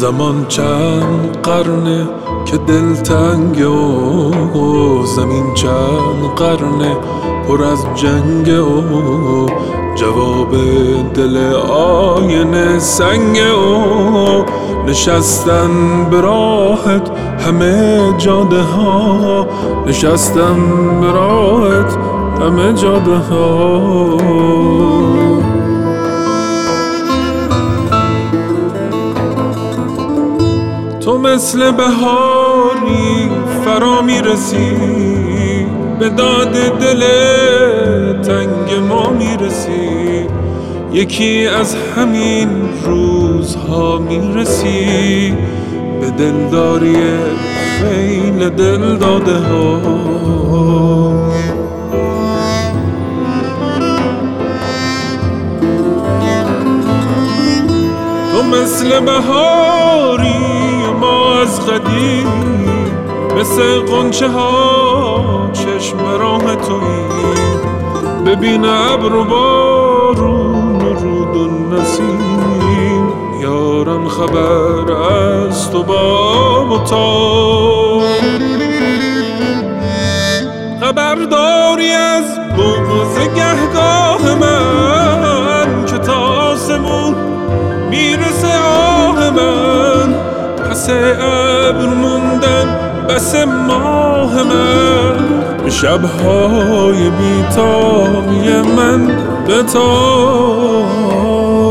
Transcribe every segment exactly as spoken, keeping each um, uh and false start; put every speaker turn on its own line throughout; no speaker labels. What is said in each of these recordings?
زمان چند قرنه که دلتنگه و زمین چند قرنه پر از جنگه و جواب دل آینه سنگه و نشستن به راحت همه جاده ها، نشستن به راحت همه جاده ها. تو مثل بهاری فرا میرسی، به داد دل تنگ ما میرسی، یکی از همین روزها میرسی به دلداری خیل دل داده ها. تو مثل بهاری ما از قدیم، مثل غنچه ها چشم راه تویی، ببین ابر و بارون و رود و نسیم، یارم خبر از تو باب و تا. خبرداری از بغض گهگاه من که تا آسمون میرسه آه من، پس ابر موندن بس ماه من، شبهای بیتابی من بتاب.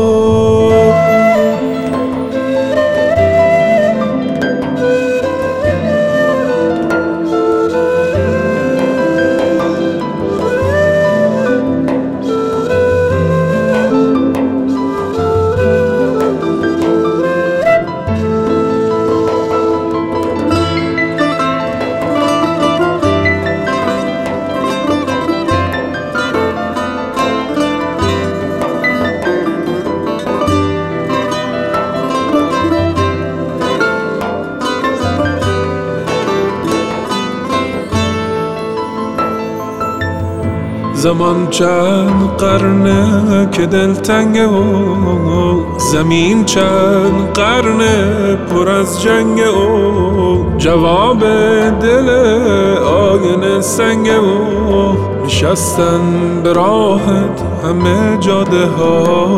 زمان چند قرنه که دلتنگه و زمین چند قرنه پر از جنگه و جواب دل آینه سنگه و نشستن به راحت همه جاده ها.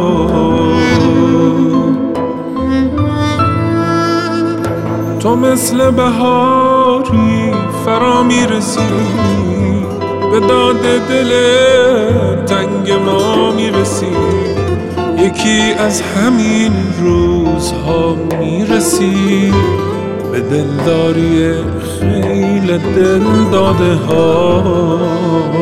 تو مثل بهاری فرا میرسی، به داد دل تنگ ما میرسی، یکی از همین روزها میرسی به دلداری خیل دل داده ها.